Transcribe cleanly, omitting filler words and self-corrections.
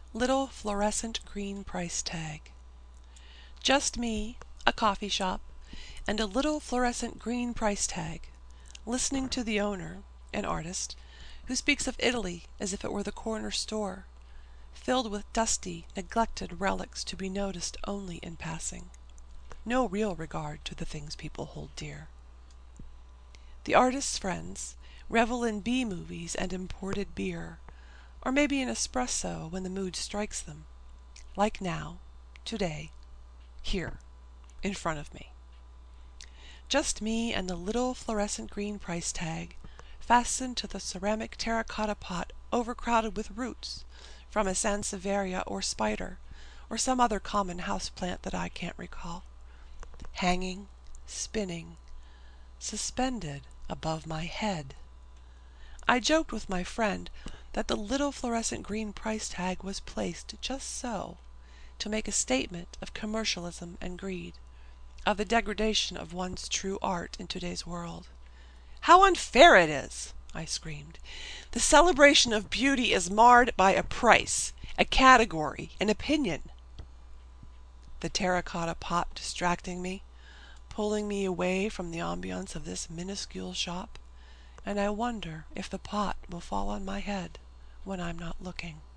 Little fluorescent green price tag. Just me, a coffee shop, and a little fluorescent green price tag, listening to the owner, an artist, who speaks of Italy as if it were the corner store, filled with dusty, neglected relics to be noticed only in passing. No real regard to the things people hold dear. The artist's friends revel in B-movies and imported beer, or maybe an espresso when the mood strikes them, like now, today, here, in front of me. Just me and the little fluorescent green price tag fastened to the ceramic terracotta pot overcrowded with roots from a sansevieria or spider, or some other common houseplant that I can't recall, hanging, spinning, suspended above my head. I joked with my friend that the little fluorescent green price tag was placed just so, to make a statement of commercialism and greed, of the degradation of one's true art in today's world. "How unfair it is!" I screamed. "The celebration of beauty is marred by a price, a category, an opinion." The terracotta pot distracting me, pulling me away from the ambiance of this minuscule shop, and I wonder if the pot will fall on my head when I'm not looking.